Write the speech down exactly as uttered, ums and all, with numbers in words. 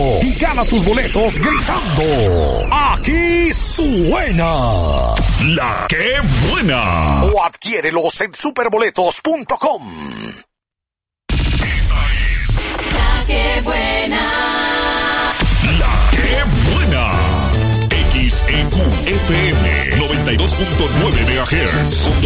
y gana tus boletos gritando. Aquí suena La Que Buena. O adquiérelos en superboletos punto com. La Que Buena. La Que Buena. X E Q F M noventa y dos punto nueve megahertz.